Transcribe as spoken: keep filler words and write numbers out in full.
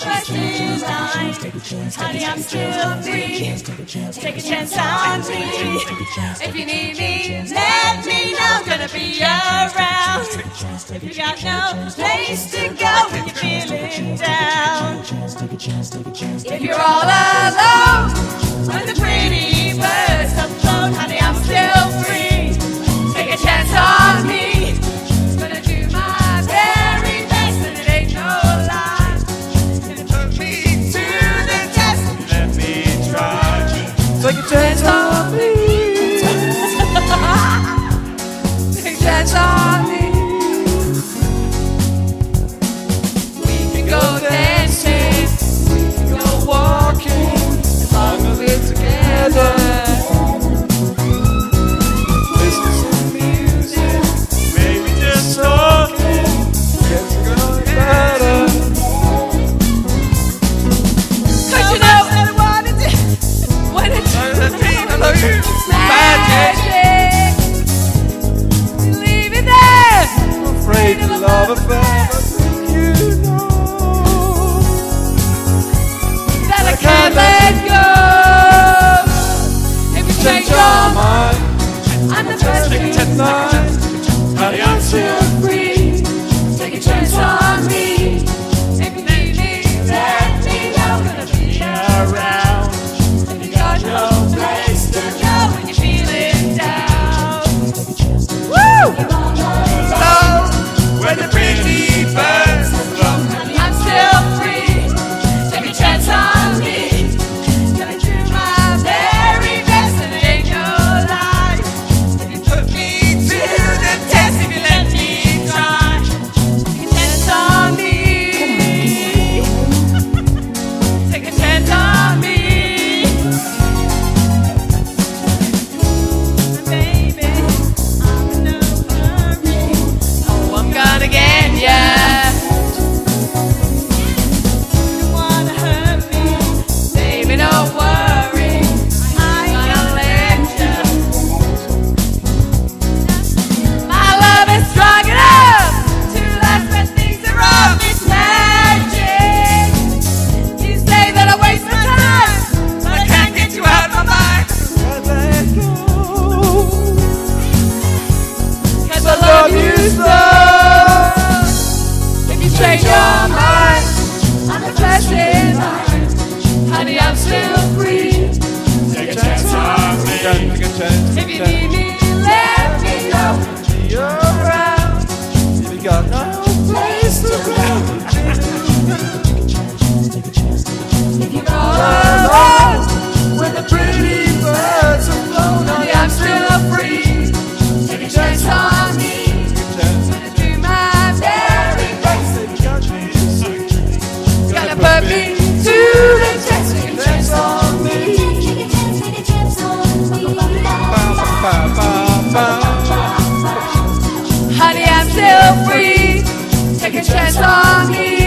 flashing lights. Honey, I'm still free. Take a chance on me. If you need me, let me know. Gonna be around. If you got no place to go when you're feeling down. If you're all alone when the pretty birds have flown, honey, I'm still free. Take a chance on me. Gonna do my very best, and it ain't no lie. Gonna put me to the test. Let me try. Take a chance on me. Take a chance on me. We can go dancing, we can go walking, as long as we're together. Listen to music, maybe just talking, gets going better. Cause you know what I wanna do when it's magic. Leave it there. Afraid to love affair, but you know that I can't let go. If you change your mind, I'm the best thing tonight. Honey, I'm still free. Take a chance on me. If you need me, let me know. Gonna be around. If you got no place to go when you're feeling down. Woo! So, when the pretty birds have flown, honey, I'm still free. Take a chance on me. Gonna do my very best, and it ain't no lie. If you put me to the test, if you let me try. Take a chance on me. Take a chance on me. Baby, I'm in no hurry. Oh, I'm gonna get ya. You don't wanna hurt me, baby, don't worry. I ain't gonna let ya. My love is strong enough to last when things are rough. It's magic. You say that I waste my time, but I can't get you out my mind. Cause I let go. Cause I love you so. If you change your mind, I'm the flashing light. Honey, I'm still free. Take a chance on me. If you need me, let me know. Be around. If you got no place to go, if you're all alone when the pretty birds are flown, honey, I'm still free. Take a chance on me. Gonna do my very best. Gonna put me to the test. Take a chance on me. Honey, I'm still free. Take a chance on me.